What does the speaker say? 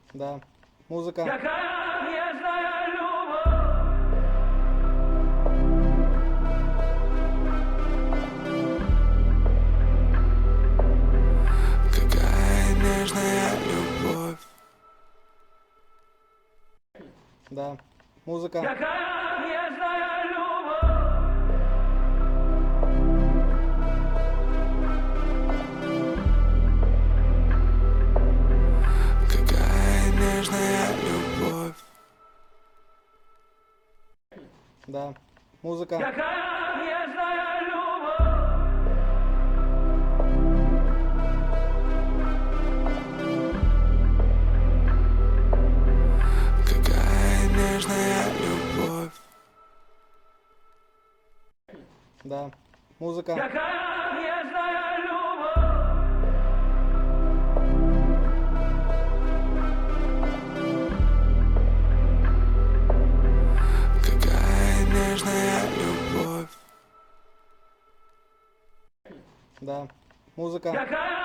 Да. Музыка. Какая нежная любовь. Какая нежная любовь. Да. Музыка. Какая нежная любовь. Какая нежная любовь. Да. Музыка. Какая нежная любовь. Какая нежная любовь. Да. Музыка. Какая нежная любовь. Какая нежная любовь. Да. Музыка. Какая